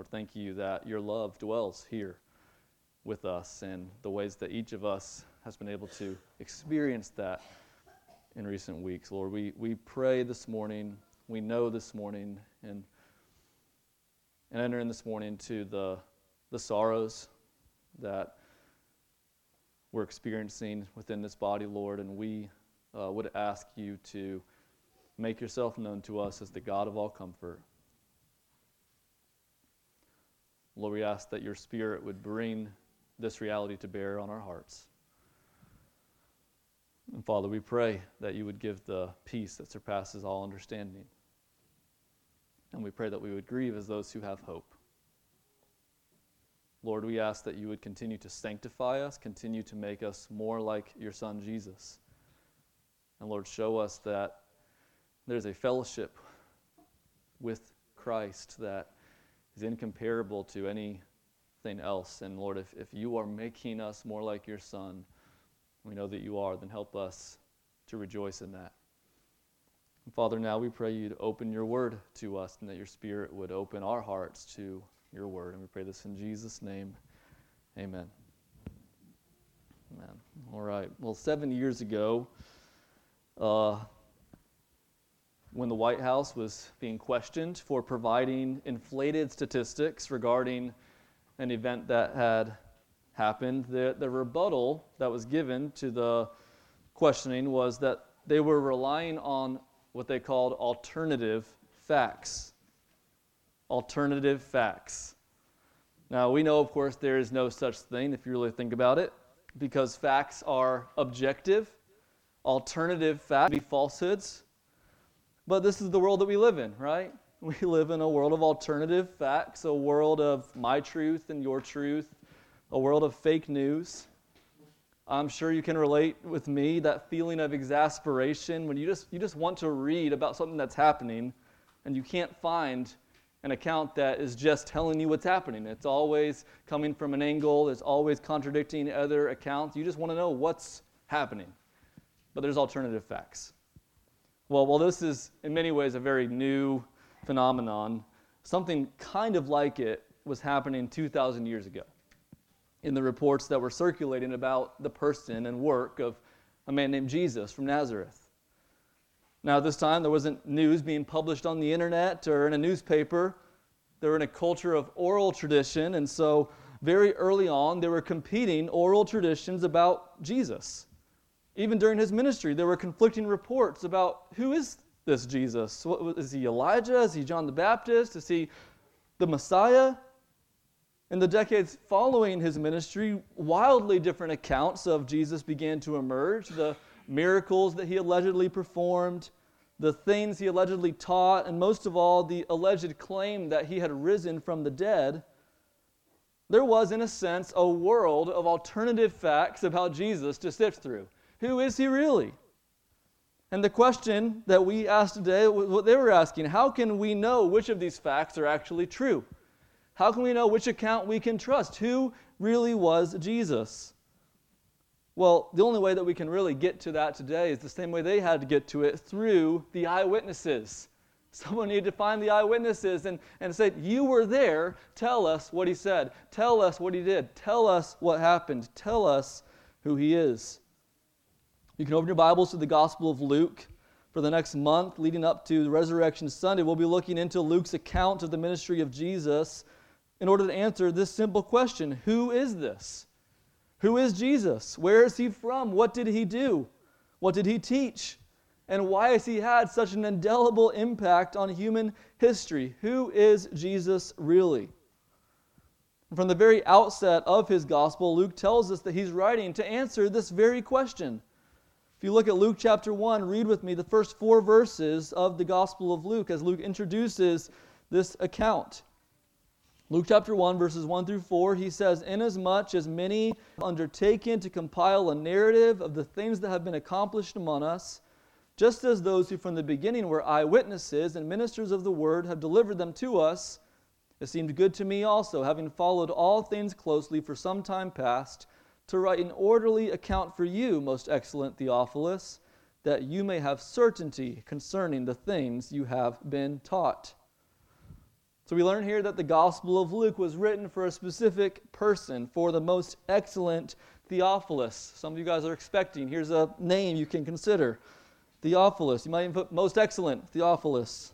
Lord, thank you that your love dwells here with us and the ways that each of us has been able to experience that in recent weeks. Lord, we pray this morning, we know this morning, and enter in this morning to the sorrows that we're experiencing within this body, Lord, and we would ask you to make yourself known to us as the God of all comfort. Lord, we ask that your Spirit would bring this reality to bear on our hearts. And Father, we pray that you would give the peace that surpasses all understanding. And we pray that we would grieve as those who have hope. Lord, we ask that you would continue to sanctify us, continue to make us more like your Son, Jesus. And Lord, show us that there's a fellowship with Christ that is incomparable to anything else. And Lord, if you are making us more like your Son, we know that you are, then help us to rejoice in that. And Father, now we pray you to open your word to us and that your Spirit would open our hearts to your word. And we pray this in Jesus' name. Amen. Amen. All right. Well, 7 years ago, when the White House was being questioned for providing inflated statistics regarding an event that had happened, the rebuttal that was given to the questioning was that they were relying on what they called alternative facts. Alternative facts. Now, we know, of course, there is no such thing, if you really think about it, because facts are objective. Alternative facts be falsehoods. But this is the world that we live in, right? We live in a world of alternative facts, a world of my truth and your truth, a world of fake news. I'm sure you can relate with me, that feeling of exasperation when you just want to read about something that's happening and you can't find an account that is just telling you what's happening. It's always coming from an angle, it's always contradicting other accounts. You just want to know what's happening. But there's alternative facts. Well, this is in many ways a very new phenomenon. Something kind of like it was happening 2,000 years ago in the reports that were circulating about the person and work of a man named Jesus from Nazareth. Now, at this time, there wasn't news being published on the internet or in a newspaper. They were in a culture of oral tradition, and so very early on, there were competing oral traditions about Jesus. Even during his ministry, there were conflicting reports about who is this Jesus? Is he Elijah? Is he John the Baptist? Is he the Messiah? In the decades following his ministry, wildly different accounts of Jesus began to emerge. The miracles that he allegedly performed, the things he allegedly taught, and most of all, the alleged claim that he had risen from the dead. There was, in a sense, a world of alternative facts about Jesus to sift through. Who is he really? And the question that we asked today, what they were asking, how can we know which of these facts are actually true? How can we know which account we can trust? Who really was Jesus? Well, the only way that we can really get to that today is the same way they had to get to it, through the eyewitnesses. Someone needed to find the eyewitnesses and say, you were there, tell us what he said. Tell us what he did. Tell us what happened. Tell us who he is. You can open your Bibles to the Gospel of Luke. For the next month leading up to the Resurrection Sunday, we'll be looking into Luke's account of the ministry of Jesus in order to answer this simple question: who is this? Who is Jesus? Where is he from? What did he do? What did he teach? And why has he had such an indelible impact on human history? Who is Jesus really? From the very outset of his gospel, Luke tells us that he's writing to answer this very question. If you look at Luke chapter 1, read with me the first 4 verses of the Gospel of Luke as Luke introduces this account. Luke chapter 1, verses 1 through 4, he says, "Inasmuch as many have undertaken to compile a narrative of the things that have been accomplished among us, just as those who from the beginning were eyewitnesses and ministers of the word have delivered them to us, it seemed good to me also, having followed all things closely for some time past, to write an orderly account for you, most excellent Theophilus, that you may have certainty concerning the things you have been taught." So we learn here that the Gospel of Luke was written for a specific person, for the most excellent Theophilus. Some of you guys are expecting. Here's a name you can consider. Theophilus. You might even put most excellent Theophilus.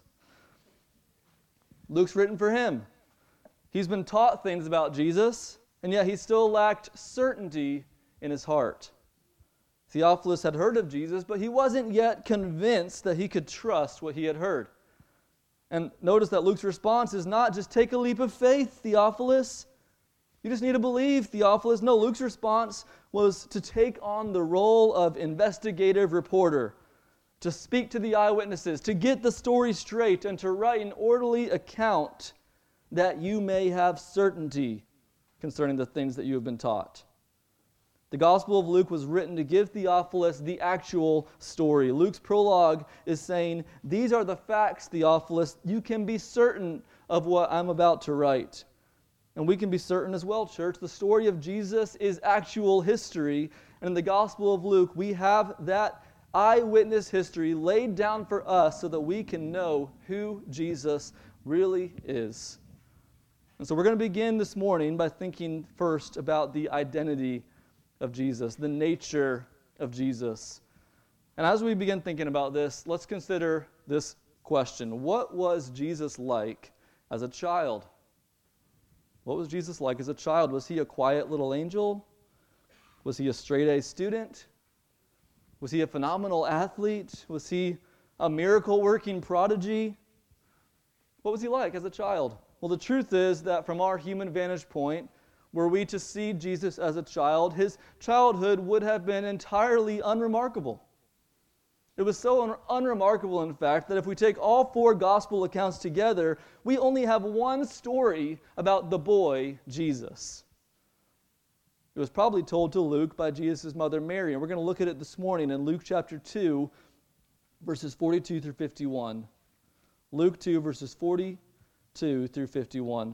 Luke's written for him. He's been taught things about Jesus, and yet he still lacked certainty in his heart. Theophilus had heard of Jesus, but he wasn't yet convinced that he could trust what he had heard. And notice that Luke's response is not just take a leap of faith, Theophilus. You just need to believe, Theophilus. No, Luke's response was to take on the role of investigative reporter, to speak to the eyewitnesses, to get the story straight, and to write an orderly account that you may have certainty concerning the things that you have been taught. The Gospel of Luke was written to give Theophilus the actual story. Luke's prologue is saying, these are the facts, Theophilus. You can be certain of what I'm about to write. And we can be certain as well, church. The story of Jesus is actual history. And in the Gospel of Luke, we have that eyewitness history laid down for us so that we can know who Jesus really is. And so we're going to begin this morning by thinking first about the identity of Jesus, the nature of Jesus. And as we begin thinking about this, let's consider this question. What was Jesus like as a child? What was Jesus like as a child? Was he a quiet little angel? Was he a straight-A student? Was he a phenomenal athlete? Was he a miracle-working prodigy? What was he like as a child? Well, the truth is that from our human vantage point, were we to see Jesus as a child, his childhood would have been entirely unremarkable. It was so unremarkable, in fact, that if we take all four gospel accounts together, we only have one story about the boy, Jesus. It was probably told to Luke by Jesus' mother Mary, and we're going to look at it this morning in Luke chapter 2, verses 42 through 51. Luke 2, verses 42 through 51.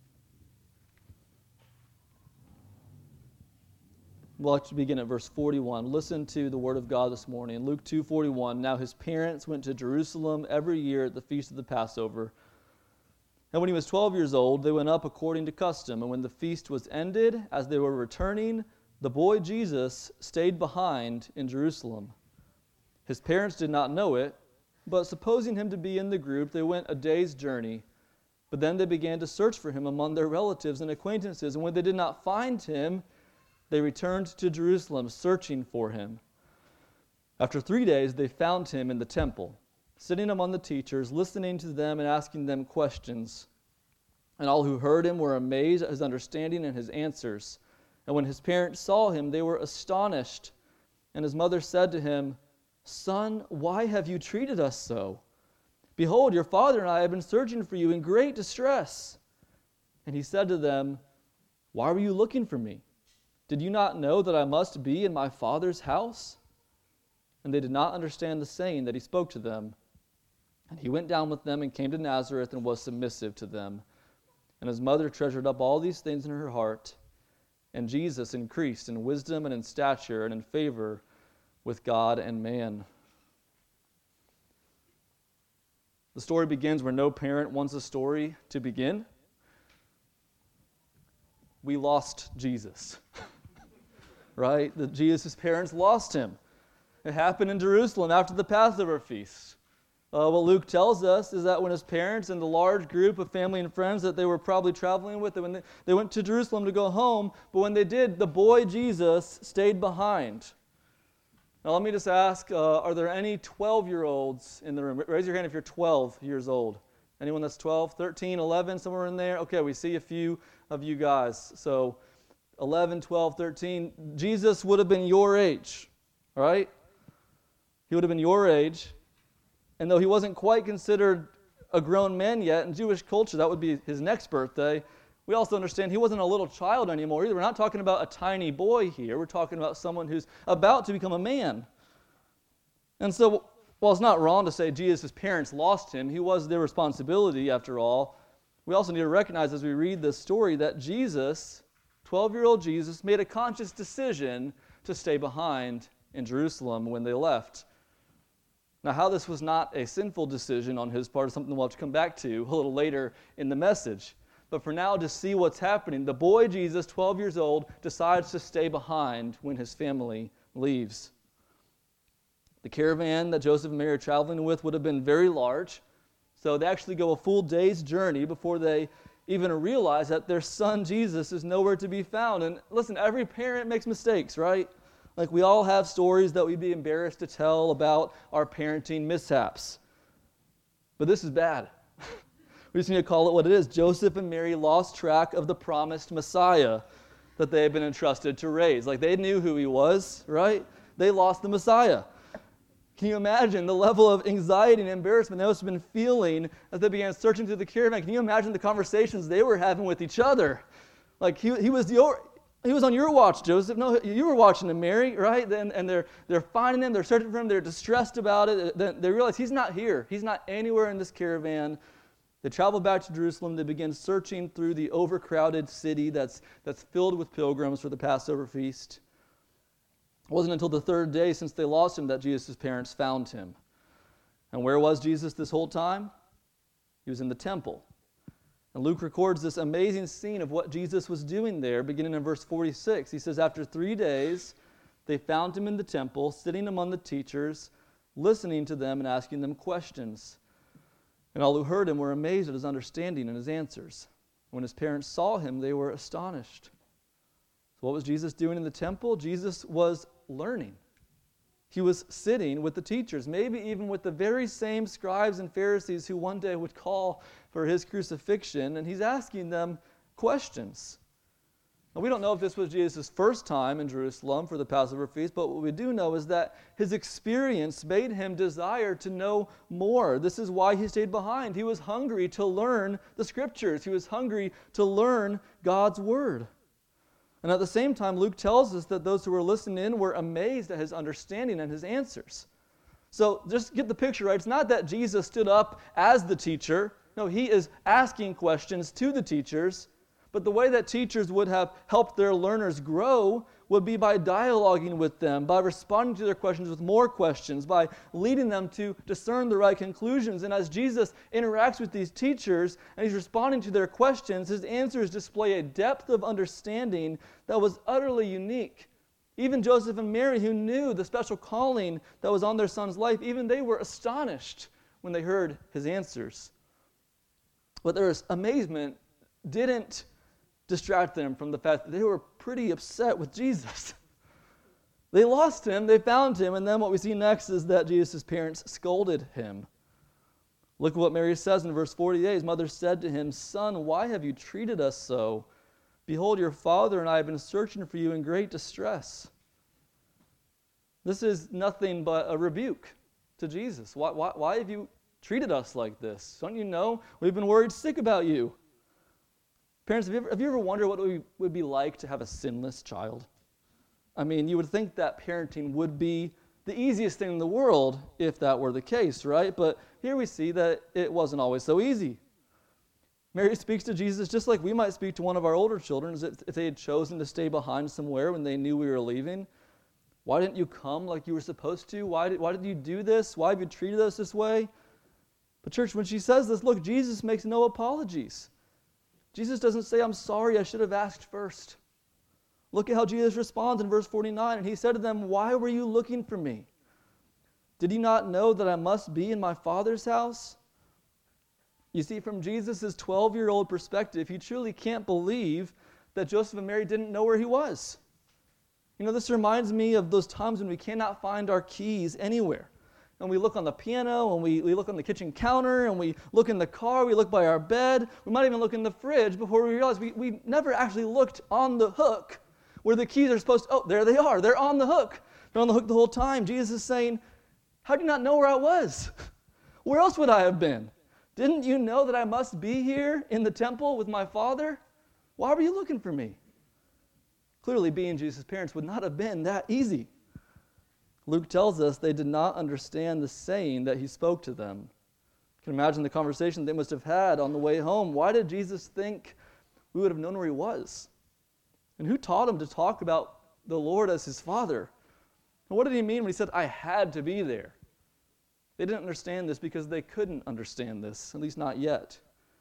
We'll actually begin at verse 41. Listen to the word of God this morning. In Luke 2:41, now his parents went to Jerusalem every year at the feast of the Passover. And when he was 12 years old, they went up according to custom. And when the feast was ended, as they were returning, the boy Jesus stayed behind in Jerusalem. His parents did not know it, but supposing him to be in the group, they went a day's journey. But then they began to search for him among their relatives and acquaintances. And when they did not find him, they returned to Jerusalem, searching for him. After 3 days, they found him in the temple, sitting among the teachers, listening to them and asking them questions. And all who heard him were amazed at his understanding and his answers. And when his parents saw him, they were astonished. And his mother said to him, "Son, why have you treated us so? Behold, your father and I have been searching for you in great distress." And he said to them, "Why were you looking for me? Did you not know that I must be in my Father's house?" And they did not understand the saying that he spoke to them. And he went down with them and came to Nazareth and was submissive to them. And his mother treasured up all these things in her heart. And Jesus increased in wisdom and in stature and in favor with God and man. The story begins where no parent wants a story to begin. We lost Jesus. Right? Jesus' parents lost him. It happened in Jerusalem after the Passover feast. What Luke tells us is that when his parents and the large group of family and friends that they were probably traveling with, when they went to Jerusalem to go home, but when they did, the boy Jesus stayed behind. Now let me just ask, are there any 12-year-olds in the room? Raise your hand if you're 12 years old. Anyone that's 12, 13, 11, somewhere in there? Okay, we see a few of you guys. So 11, 12, 13. Jesus would have been your age, all right? He would have been your age. And though he wasn't quite considered a grown man yet, in Jewish culture, that would be his next birthday. We also understand he wasn't a little child anymore either. We're not talking about a tiny boy here. We're talking about someone who's about to become a man. And so, while it's not wrong to say Jesus' parents lost him, he was their responsibility after all. We also need to recognize as we read this story that Jesus, 12-year-old Jesus, made a conscious decision to stay behind in Jerusalem when they left. Now, how this was not a sinful decision on his part is something we'll have to come back to a little later in the message. But for now, just see what's happening. The boy Jesus, 12 years old, decides to stay behind when his family leaves. The caravan that Joseph and Mary are traveling with would have been very large, so they actually go a full day's journey before they even realize that their son Jesus is nowhere to be found. And listen, every parent makes mistakes, right? Like, we all have stories that we'd be embarrassed to tell about our parenting mishaps. But this is bad. We just need to call it what it is. Joseph and Mary lost track of the promised Messiah that they had been entrusted to raise. Like, they knew who he was, right? They lost the Messiah. Can you imagine the level of anxiety and embarrassment they must have been feeling as they began searching through the caravan? Can you imagine the conversations they were having with each other? Like, he was on your watch, Joseph. No, you were watching him, Mary, right? And they're finding him. They're searching for him. They're distressed about it. Then they realize he's not here. He's not anywhere in this caravan. They travel back to Jerusalem. They begin searching through the overcrowded city that's filled with pilgrims for the Passover feast. It wasn't until the third day since they lost him that Jesus' parents found him. And where was Jesus this whole time? He was in the temple. And Luke records this amazing scene of what Jesus was doing there, beginning in verse 46. He says, after 3 days, they found him in the temple, sitting among the teachers, listening to them and asking them questions. And all who heard him were amazed at his understanding and his answers. When his parents saw him, they were astonished. So what was Jesus doing in the temple? Jesus was learning. He was sitting with the teachers, maybe even with the very same scribes and Pharisees who one day would call for his crucifixion, and he's asking them questions. Now, we don't know if this was Jesus' first time in Jerusalem for the Passover feast, but what we do know is that his experience made him desire to know more. This is why he stayed behind. He was hungry to learn the Scriptures. He was hungry to learn God's Word. And at the same time, Luke tells us that those who were listening in were amazed at his understanding and his answers. So just get the picture right. It's not that Jesus stood up as the teacher. No, he is asking questions to the teachers. But the way that teachers would have helped their learners grow would be by dialoguing with them, by responding to their questions with more questions, by leading them to discern the right conclusions. And as Jesus interacts with these teachers and he's responding to their questions, his answers display a depth of understanding that was utterly unique. Even Joseph and Mary, who knew the special calling that was on their son's life, even they were astonished when they heard his answers. But their amazement didn't distract them from the fact that they were pretty upset with Jesus. They lost him, they found him, and then what we see next is that Jesus' parents scolded him. Look at what Mary says in verse 48. His mother said to him, "Son, why have you treated us so? Behold, your father and I have been searching for you in great distress." This is nothing but a rebuke to Jesus. Why have you treated us like this? Don't you know we've been worried sick about you? Parents, have you ever wondered what it would be like to have a sinless child? I mean, you would think that parenting would be the easiest thing in the world if that were the case, right? But here we see that it wasn't always so easy. Mary speaks to Jesus just like we might speak to one of our older children if they had chosen to stay behind somewhere when they knew we were leaving. Why didn't you come like you were supposed to? Why did you do this? Why have you treated us this way? But church, when she says this, look, Jesus makes no apologies. Jesus doesn't say, "I'm sorry, I should have asked first." Look at how Jesus responds in verse 49. And he said to them, "Why were you looking for me? Did you not know that I must be in my Father's house?" You see, from Jesus' 12-year-old perspective, he truly can't believe that Joseph and Mary didn't know where he was. You know, this reminds me of those times when we cannot find our keys anywhere. And we look on the piano, and we look on the kitchen counter, and we look in the car, we look by our bed, we might even look in the fridge before we realize we never actually looked on the hook where the keys are supposed to, oh, there they are, they're on the hook. They're on the hook the whole time. Jesus is saying, how do you not know where I was? Where else would I have been? Didn't you know that I must be here in the temple with my Father? Why were you looking for me? Clearly, being Jesus' parents would not have been that easy. Luke tells us they did not understand the saying that he spoke to them. You can imagine the conversation they must have had on the way home. Why did Jesus think we would have known where he was? And who taught him to talk about the Lord as his Father? And what did he mean when he said, "I had to be there"? They didn't understand this because they couldn't understand this, at least not yet.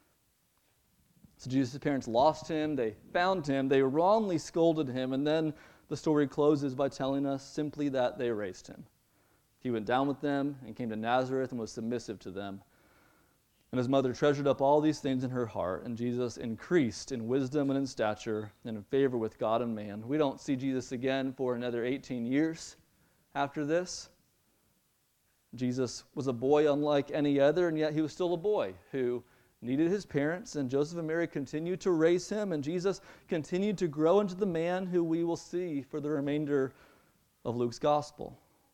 So Jesus' parents lost him, they found him, they wrongly scolded him, and then the story closes by telling us simply that they raised him. He went down with them and came to Nazareth and was submissive to them. And his mother treasured up all these things in her heart, and Jesus increased in wisdom and in stature and in favor with God and man. We don't see Jesus again for another 18 years after this. Jesus was a boy unlike any other, and yet he was still a boy who needed his parents, and Joseph and Mary continued to raise him, and Jesus continued to grow into the man who we will see for the remainder of Luke's gospel.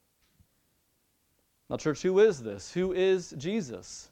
Now, church, who is this? Who is Jesus?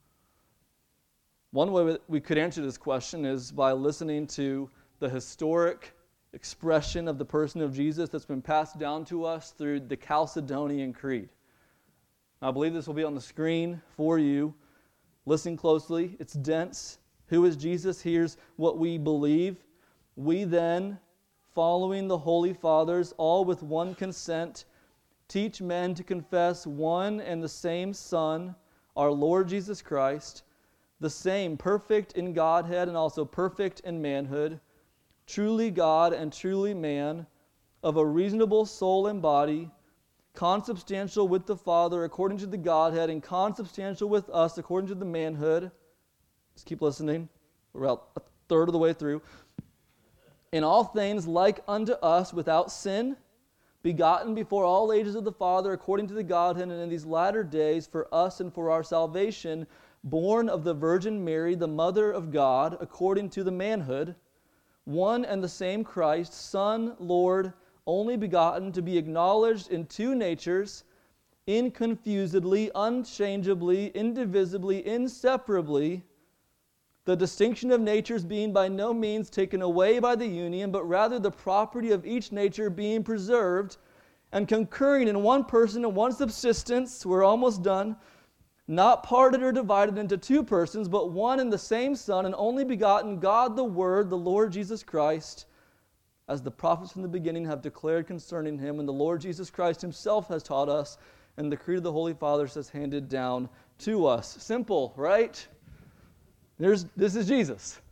One way we could answer this question is by listening to the historic expression of the person of Jesus that's been passed down to us through the Chalcedonian Creed. Now, I believe this will be on the screen for you. Listen closely. It's dense. Who is Jesus? Here's what we believe. We then, following the Holy Fathers, all with one consent, teach men to confess one and the same Son, our Lord Jesus Christ, the same perfect in Godhead and also perfect in manhood, truly God and truly man, of a reasonable soul and body, consubstantial with the Father according to the Godhead, and consubstantial with us according to the manhood. Just keep listening. We're about a third of the way through. In all things like unto us without sin, begotten before all ages of the Father according to the Godhead, and in these latter days for us and for our salvation, born of the Virgin Mary, the Mother of God, according to the manhood, one and the same Christ, Son, Lord, only begotten, to be acknowledged in two natures, inconfusedly, unchangeably, indivisibly, inseparably, the distinction of natures being by no means taken away by the union, but rather the property of each nature being preserved, and concurring in one person and one subsistence, we're almost done, not parted or divided into two persons, but one and the same Son, and only begotten, God the Word, the Lord Jesus Christ, as the prophets from the beginning have declared concerning him, and the Lord Jesus Christ himself has taught us, and the Creed of the Holy Fathers has handed down to us. Simple, right? This is Jesus.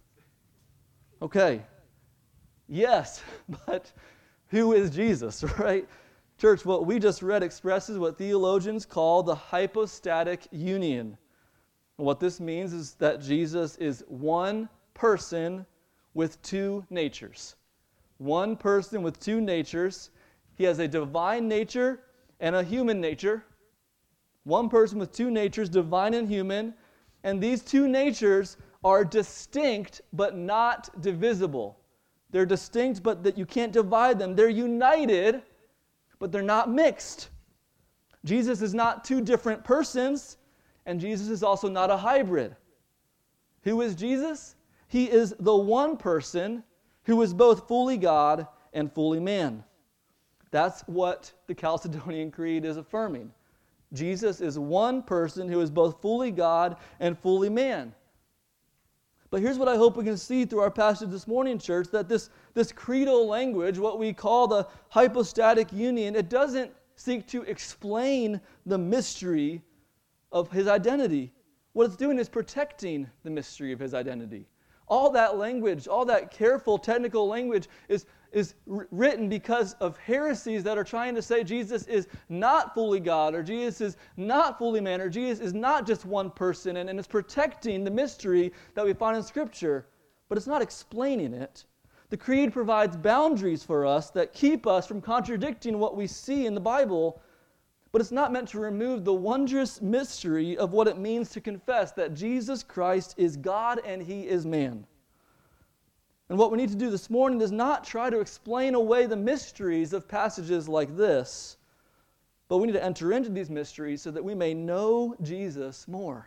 Okay. Yes, but who is Jesus, right? Church, what we just read expresses what theologians call the hypostatic union. And what this means is that Jesus is one person with two natures. One person with two natures. He has a divine nature and a human nature. One person with two natures, divine and human. And these two natures are distinct but not divisible. They're distinct but that you can't divide them. They're united, but they're not mixed. Jesus is not two different persons, and Jesus is also not a hybrid. Who is Jesus? He is the one person who is both fully God and fully man. That's what the Chalcedonian Creed is affirming. Jesus is one person who is both fully God and fully man. But here's what I hope we can see through our passage this morning, church, that this creedal language, what we call the hypostatic union, it doesn't seek to explain the mystery of his identity. What it's doing is protecting the mystery of his identity. All that language, all that careful technical language is written because of heresies that are trying to say Jesus is not fully God, or Jesus is not fully man, or Jesus is not just one person, and it's protecting the mystery that we find in Scripture, but it's not explaining it. The Creed provides boundaries for us that keep us from contradicting what we see in the Bible, but it's not meant to remove the wondrous mystery of what it means to confess that Jesus Christ is God and He is man. And what we need to do this morning is not try to explain away the mysteries of passages like this, but we need to enter into these mysteries so that we may know Jesus more.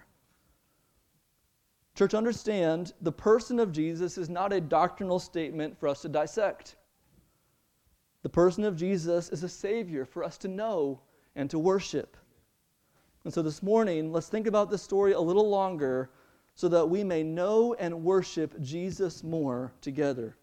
Church, understand, the person of Jesus is not a doctrinal statement for us to dissect. The person of Jesus is a Savior for us to know and to worship. And so this morning, let's think about this story a little longer so that we may know and worship Jesus more together.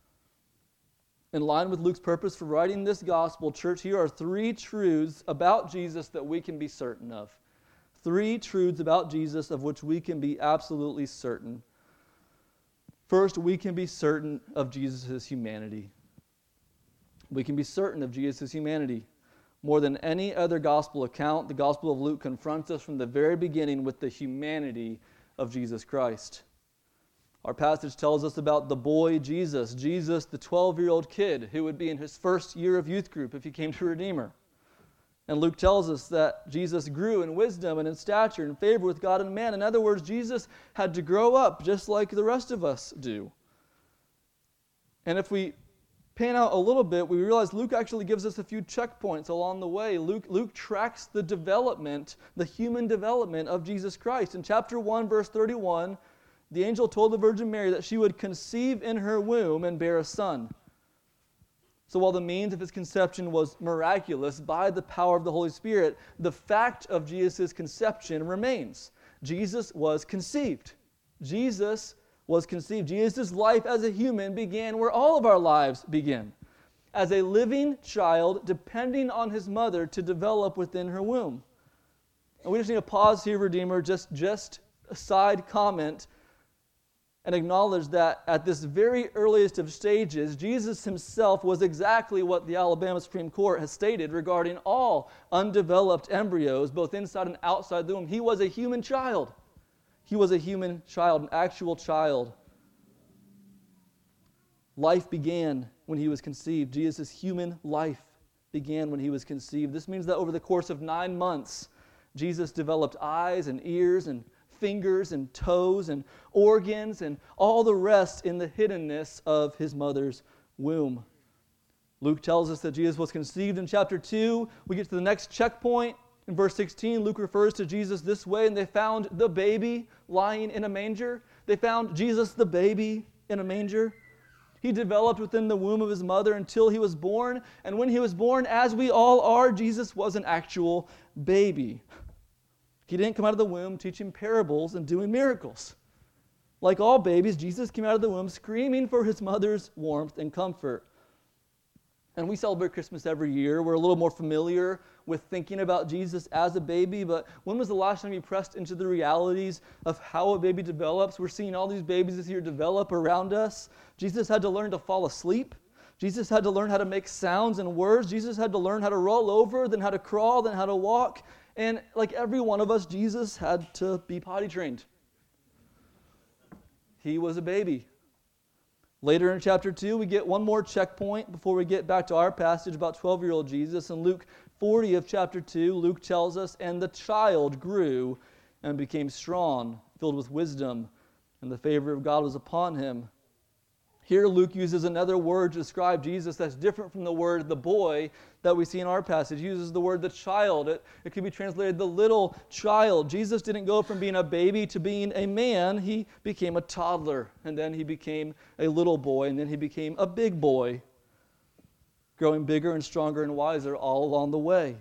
In line with Luke's purpose for writing this gospel, church, here are three truths about Jesus that we can be certain of. 3 truths about Jesus of which we can be absolutely certain. First, we can be certain of Jesus' humanity. We can be certain of Jesus' humanity. More than any other gospel account, the Gospel of Luke confronts us from the very beginning with the humanity of Jesus Christ. Our passage tells us about the boy Jesus, the 12-year-old kid who would be in his first year of youth group if he came to Redeemer. And Luke tells us that Jesus grew in wisdom and in stature and favor with God and man. In other words, Jesus had to grow up just like the rest of us do. And if we pan out a little bit, we realize Luke actually gives us a few checkpoints along the way. Luke tracks the development, the human development of Jesus Christ. In chapter 1, verse 31, the angel told the Virgin Mary that she would conceive in her womb and bear a son. So while the means of his conception was miraculous by the power of the Holy Spirit, the fact of Jesus' conception remains. Jesus was conceived. Jesus was conceived. Jesus' life as a human began where all of our lives begin, as a living child depending on his mother to develop within her womb. And we just need to pause here, Redeemer, just a side comment, and acknowledge that at this very earliest of stages, Jesus himself was exactly what the Alabama Supreme Court has stated regarding all undeveloped embryos, both inside and outside the womb. He was a human child. He was a human child, an actual child. Life began when he was conceived. Jesus' human life began when he was conceived. This means that over the course of 9 months, Jesus developed eyes and ears and fingers and toes and organs and all the rest in the hiddenness of his mother's womb. Luke tells us that Jesus was conceived in chapter 2. We get to the next checkpoint. In verse 16, Luke refers to Jesus this way, and they found the baby lying in a manger. They found Jesus the baby in a manger. He developed within the womb of his mother until he was born, and when he was born, as we all are, Jesus was an actual baby. He didn't come out of the womb teaching parables and doing miracles. Like all babies, Jesus came out of the womb screaming for his mother's warmth and comfort. And we celebrate Christmas every year. We're a little more familiar with thinking about Jesus as a baby, but when was the last time you pressed into the realities of how a baby develops? We're seeing all these babies this year develop around us. Jesus had to learn to fall asleep. Jesus had to learn how to make sounds and words. Jesus had to learn how to roll over, then how to crawl, then how to walk. And like every one of us, Jesus had to be potty trained. He was a baby. Later in chapter 2, we get one more checkpoint before we get back to our passage about 12-year-old Jesus. In Luke 40 of chapter 2, Luke tells us, "And the child grew and became strong, filled with wisdom, and the favor of God was upon him." Here Luke uses another word to describe Jesus that's different from the word the boy that we see in our passage. He uses the word the child. It could be translated the little child. Jesus didn't go from being a baby to being a man. He became a toddler, and then he became a little boy, and then he became a big boy, growing bigger and stronger and wiser all along the way.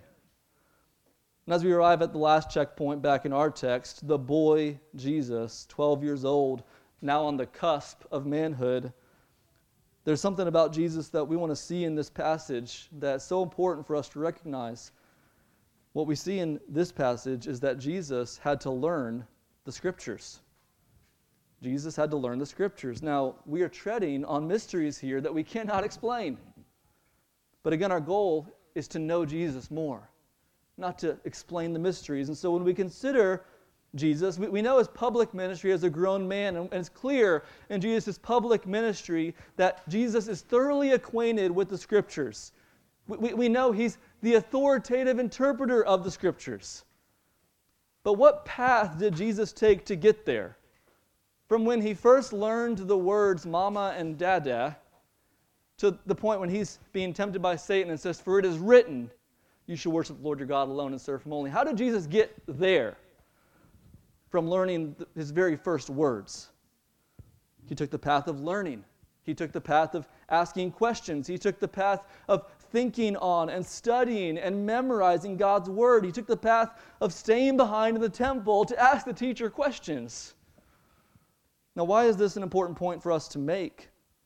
And as we arrive at the last checkpoint back in our text, the boy Jesus, 12 years old, now on the cusp of manhood, there's something about Jesus that we want to see in this passage that's so important for us to recognize. What we see in this passage is that Jesus had to learn the Scriptures. Jesus had to learn the Scriptures. Now, we are treading on mysteries here that we cannot explain. But again, our goal is to know Jesus more, not to explain the mysteries. And so when we consider Jesus, we know his public ministry as a grown man, and it's clear in Jesus' public ministry that Jesus is thoroughly acquainted with the Scriptures. We know he's the authoritative interpreter of the Scriptures. But what path did Jesus take to get there? From when he first learned the words mama and dada to the point when he's being tempted by Satan and says, "For it is written, you shall worship the Lord your God alone and serve him only." How did Jesus get there? From learning his very first words. He took the path of learning. He took the path of asking questions. He took the path of thinking on and studying and memorizing God's Word. He took the path of staying behind in the temple to ask the teacher questions. Now, why is this an important point for us to make?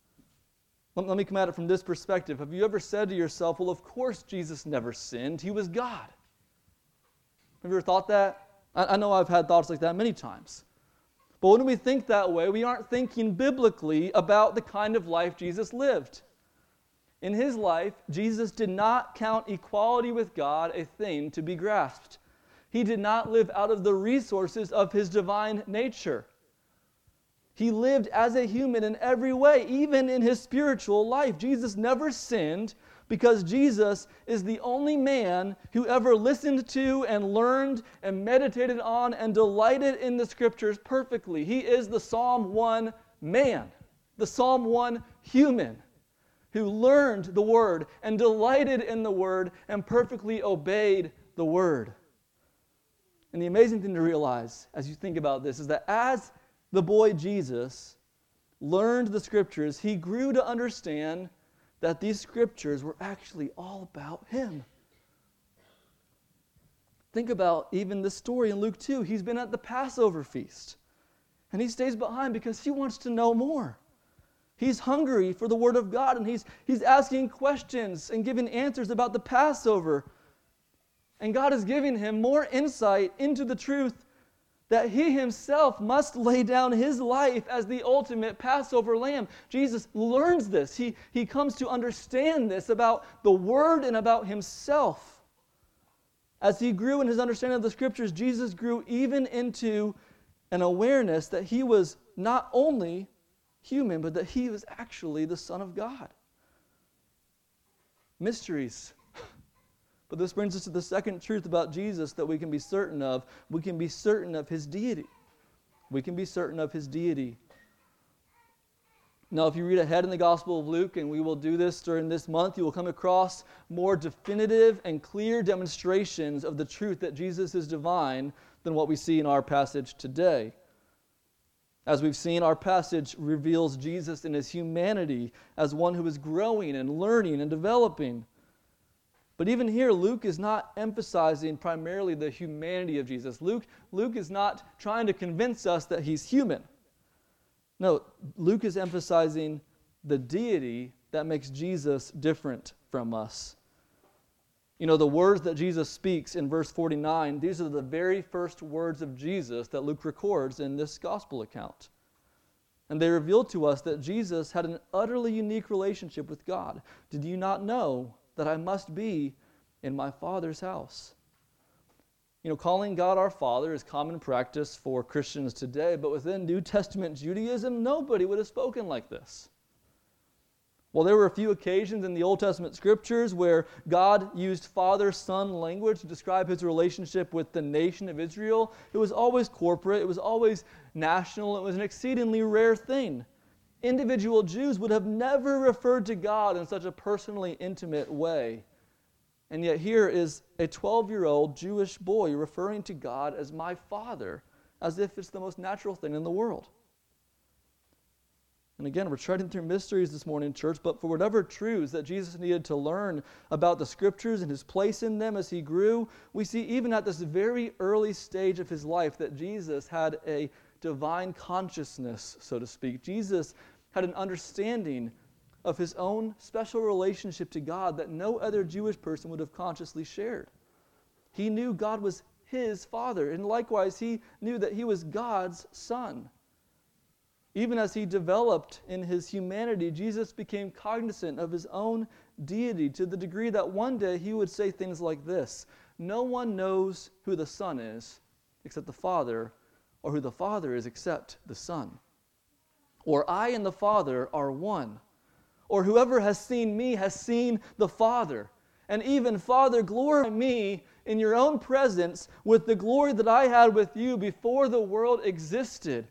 Let me come at it from this perspective. Have you ever said to yourself, well, of course Jesus never sinned. He was God. Have you ever thought that? I know I've had thoughts like that many times. But when we think that way, we aren't thinking biblically about the kind of life Jesus lived. In his life, Jesus did not count equality with God a thing to be grasped. He did not live out of the resources of his divine nature. He lived as a human in every way, even in his spiritual life. Jesus never sinned because Jesus is the only man who ever listened to and learned and meditated on and delighted in the Scriptures perfectly. He is the Psalm 1 man, the Psalm 1 human, who learned the Word and delighted in the Word and perfectly obeyed the Word. And the amazing thing to realize as you think about this is that as the boy Jesus learned the Scriptures, he grew to understand that these Scriptures were actually all about him. Think about even this story in Luke 2. He's been at the Passover feast, and he stays behind because he wants to know more. He's hungry for the Word of God, and he's asking questions and giving answers about the Passover. And God is giving him more insight into the truth that he himself must lay down his life as the ultimate Passover lamb. Jesus learns this. He comes to understand this about the Word and about himself. As he grew in his understanding of the Scriptures, Jesus grew even into an awareness that he was not only human, but that he was actually the Son of God. Mysteries. But this brings us to the second truth about Jesus that we can be certain of. We can be certain of his deity. We can be certain of his deity. Now, if you read ahead in the Gospel of Luke, and we will do this during this month, you will come across more definitive and clear demonstrations of the truth that Jesus is divine than what we see in our passage today. As we've seen, our passage reveals Jesus in his humanity as one who is growing and learning and developing. But even here, Luke is not emphasizing primarily the humanity of Jesus. Luke is not trying to convince us that he's human. No, Luke is emphasizing the deity that makes Jesus different from us. You know, the words that Jesus speaks in verse 49, these are the very first words of Jesus that Luke records in this gospel account. And they reveal to us that Jesus had an utterly unique relationship with God. Did you not know that I must be in my Father's house? You know, calling God our Father is common practice for Christians today, but within New Testament Judaism, nobody would have spoken like this. While there were a few occasions in the Old Testament Scriptures where God used father-son language to describe his relationship with the nation of Israel, it was always corporate, it was always national, it was an exceedingly rare thing. Individual Jews would have never referred to God in such a personally intimate way. And yet here is a 12-year-old Jewish boy referring to God as my Father, as if it's the most natural thing in the world. And again, we're treading through mysteries this morning, church, but for whatever truths that Jesus needed to learn about the Scriptures and his place in them as he grew, we see even at this very early stage of his life that Jesus had a divine consciousness, so to speak. Jesus had an understanding of his own special relationship to God that no other Jewish person would have consciously shared. He knew God was his Father, and likewise he knew that he was God's Son. Even as he developed in his humanity, Jesus became cognizant of his own deity to the degree that one day he would say things like this: "No one knows who the Son is except the Father, or who the Father is except the Son. Or I and the Father are one. Or whoever has seen me has seen the Father. And even, Father, glorify me in your own presence with the glory that I had with you before the world existed."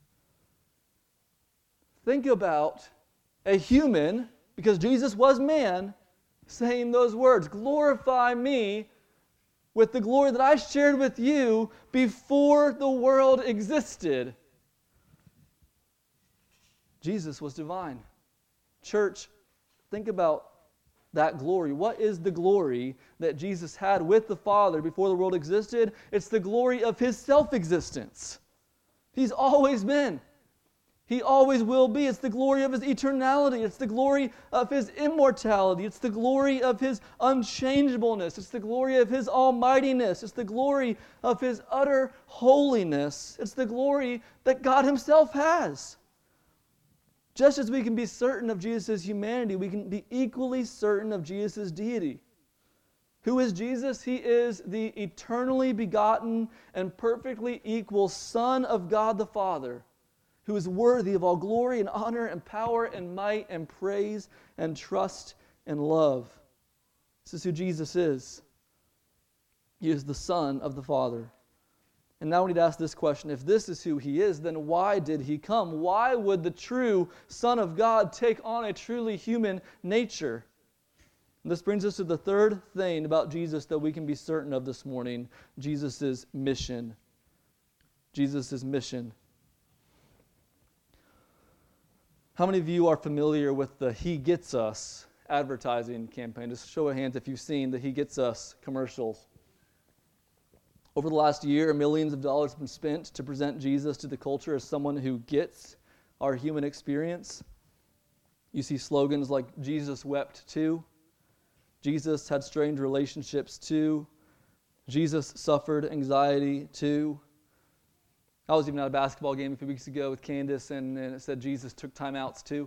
Think about a human, because Jesus was man, saying those words, "Glorify me with the glory that I shared with you before the world existed." Jesus was divine. Church, think about that glory. What is the glory that Jesus had with the Father before the world existed? It's the glory of his self-existence. He's always been. He always will be. It's the glory of His eternality. It's the glory of His immortality. It's the glory of His unchangeableness. It's the glory of His almightiness. It's the glory of His utter holiness. It's the glory that God Himself has. Just as we can be certain of Jesus' humanity, we can be equally certain of Jesus' deity. Who is Jesus? He is the eternally begotten and perfectly equal Son of God the Father, who is worthy of all glory and honor and power and might and praise and trust and love. This is who Jesus is. He is the Son of the Father. And now we need to ask this question: if this is who He is, then why did He come? Why would the true Son of God take on a truly human nature? And this brings us to the third thing about Jesus that we can be certain of this morning: Jesus' mission. Jesus' mission. How many of you are familiar with the He Gets Us advertising campaign? Just show of hands if you've seen the He Gets Us commercials. Over the last year, millions of dollars have been spent to present Jesus to the culture as someone who gets our human experience. You see slogans like Jesus wept too, Jesus had strained relationships too, Jesus suffered anxiety too. I was even at a basketball game a few weeks ago with Candace, and it said Jesus took timeouts too.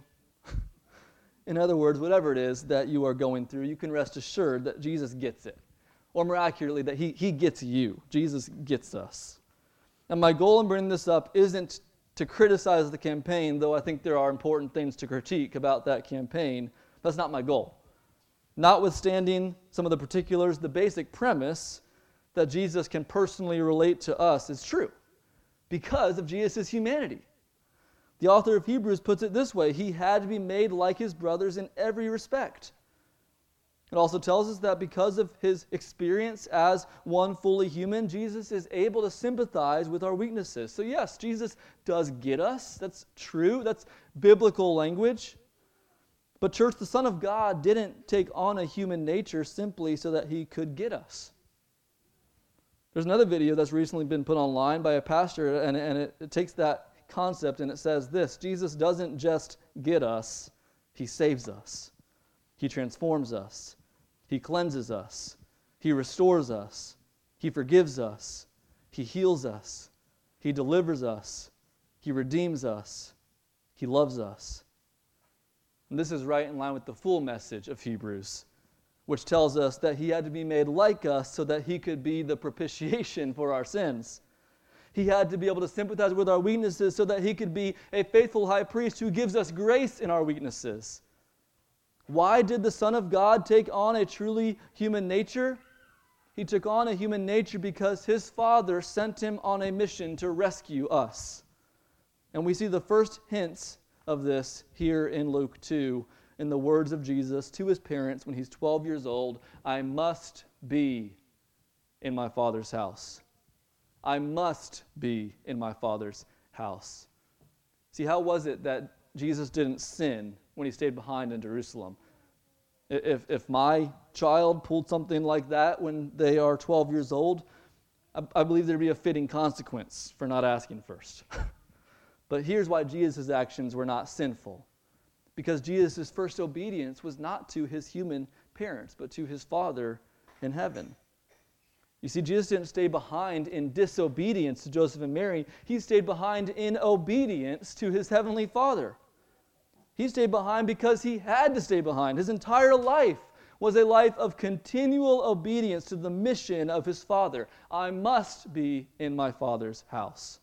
In other words, whatever it is that you are going through, you can rest assured that Jesus gets it. Or more accurately, that He gets you. Jesus gets us. And my goal in bringing this up isn't to criticize the campaign, though I think there are important things to critique about that campaign. That's not my goal. Notwithstanding some of the particulars, the basic premise that Jesus can personally relate to us is true because of Jesus' humanity. The author of Hebrews puts it this way: He had to be made like His brothers in every respect. It also tells us that because of His experience as one fully human, Jesus is able to sympathize with our weaknesses. So yes, Jesus does get us. That's true. That's biblical language. But church, the Son of God didn't take on a human nature simply so that He could get us. There's another video that's recently been put online by a pastor, and it takes that concept and it says this: Jesus doesn't just get us, He saves us. He transforms us. He cleanses us. He restores us. He forgives us. He heals us. He delivers us. He redeems us. He loves us. And this is right in line with the full message of Hebrews, which tells us that He had to be made like us so that He could be the propitiation for our sins. He had to be able to sympathize with our weaknesses so that He could be a faithful high priest who gives us grace in our weaknesses. Why did the Son of God take on a truly human nature? He took on a human nature because His Father sent Him on a mission to rescue us. And we see the first hints of this here in Luke 2, in the words of Jesus to His parents when He's 12 years old: I must be in my Father's house. I must be in my Father's house. See, how was it that Jesus didn't sin when He stayed behind in Jerusalem? If my child pulled something like that when they are 12 years old, I believe there'd be a fitting consequence for not asking first. But here's why Jesus' actions were not sinful. Because Jesus' first obedience was not to His human parents, but to His Father in heaven. You see, Jesus didn't stay behind in disobedience to Joseph and Mary. He stayed behind in obedience to His heavenly Father. He stayed behind because He had to stay behind. His entire life was a life of continual obedience to the mission of His Father. I must be in my Father's house.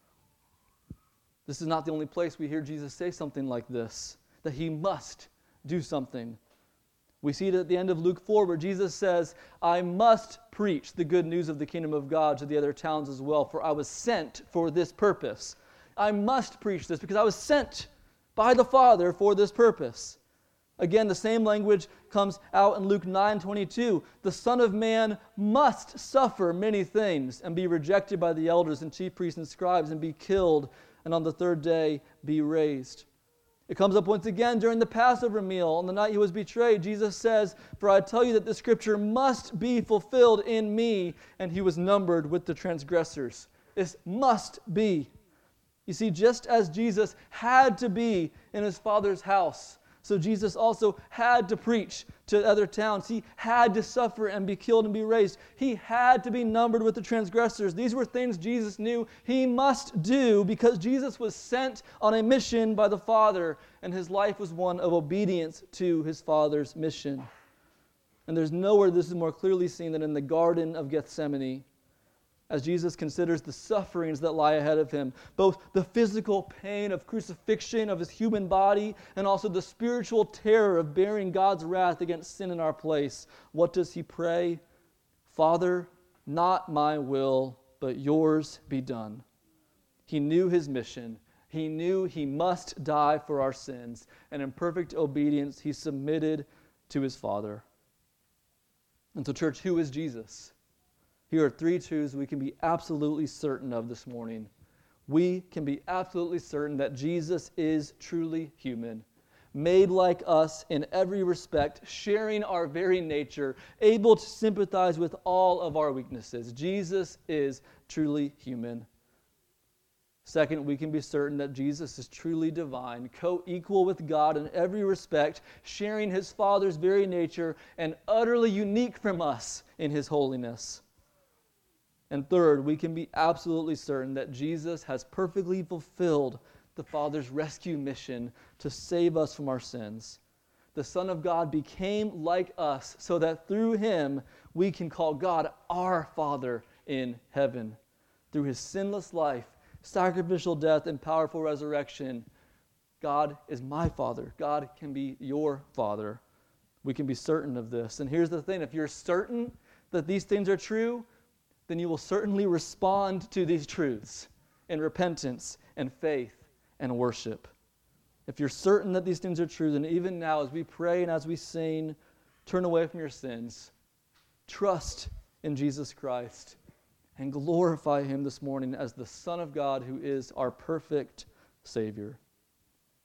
This is not the only place we hear Jesus say something like this, that He must do something. We see it at the end of Luke 4 where Jesus says, I must preach the good news of the kingdom of God to the other towns as well, for I was sent for this purpose. I must preach this because I was sent by the Father for this purpose. Again, the same language comes out in Luke 9:22. The Son of Man must suffer many things and be rejected by the elders and chief priests and scribes and be killed, and on the third day be raised. It comes up once again during the Passover meal. On the night He was betrayed, Jesus says, for I tell you that the scripture must be fulfilled in me, and He was numbered with the transgressors. This must be. You see, just as Jesus had to be in his Father's house, so Jesus also had to preach to other towns. He had to suffer and be killed and be raised. He had to be numbered with the transgressors. These were things Jesus knew he must do because Jesus was sent on a mission by the Father, and his life was one of obedience to his Father's mission. And there's nowhere this is more clearly seen than in the Garden of Gethsemane, as Jesus considers the sufferings that lie ahead of him, both the physical pain of crucifixion of his human body and also the spiritual terror of bearing God's wrath against sin in our place. What does he pray? Father, not my will, but yours be done. He knew his mission. He knew he must die for our sins, and in perfect obedience, he submitted to his Father. And so, church, who is Jesus? Here are three truths we can be absolutely certain of this morning. We can be absolutely certain that Jesus is truly human, made like us in every respect, sharing our very nature, able to sympathize with all of our weaknesses. Jesus is truly human. Second, we can be certain that Jesus is truly divine, co-equal with God in every respect, sharing his Father's very nature and utterly unique from us in his holiness. And third, we can be absolutely certain that Jesus has perfectly fulfilled the Father's rescue mission to save us from our sins. The Son of God became like us so that through him we can call God our Father in heaven. Through his sinless life, sacrificial death, and powerful resurrection, God is my Father. God can be your Father. We can be certain of this. And here's the thing, if you're certain that these things are true, then you will certainly respond to these truths in repentance and faith and worship. If you're certain that these things are true, then even now as we pray and as we sing, turn away from your sins, trust in Jesus Christ, and glorify him this morning as the Son of God who is our perfect Savior.